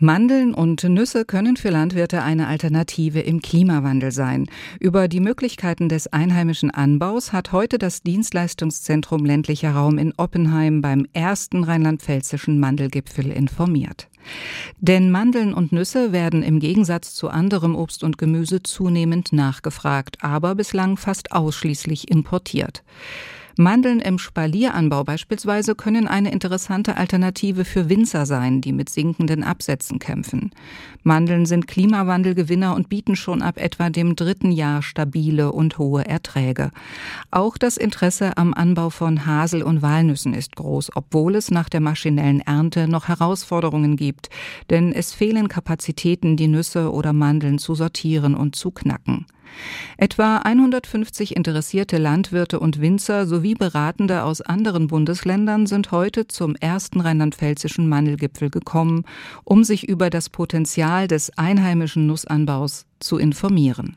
Mandeln und Nüsse können für Landwirte eine Alternative im Klimawandel sein. Über die Möglichkeiten des einheimischen Anbaus hat heute das Dienstleistungszentrum ländlicher Raum in Oppenheim beim ersten rheinland-pfälzischen Mandelgipfel informiert. Denn Mandeln und Nüsse werden im Gegensatz zu anderem Obst und Gemüse zunehmend nachgefragt, aber bislang fast ausschließlich importiert. Mandeln im Spalieranbau beispielsweise können eine interessante Alternative für Winzer sein, die mit sinkenden Absätzen kämpfen. Mandeln sind Klimawandelgewinner und bieten schon ab etwa dem 3. Jahr stabile und hohe Erträge. Auch das Interesse am Anbau von Hasel- und Walnüssen ist groß, obwohl es nach der maschinellen Ernte noch Herausforderungen gibt. Denn es fehlen Kapazitäten, die Nüsse oder Mandeln zu sortieren und zu knacken. Etwa 150 interessierte Landwirte und Winzer sowie Beratende aus anderen Bundesländern sind heute zum ersten rheinland-pfälzischen Mandelgipfel gekommen, um sich über das Potenzial des einheimischen Nussanbaus zu informieren.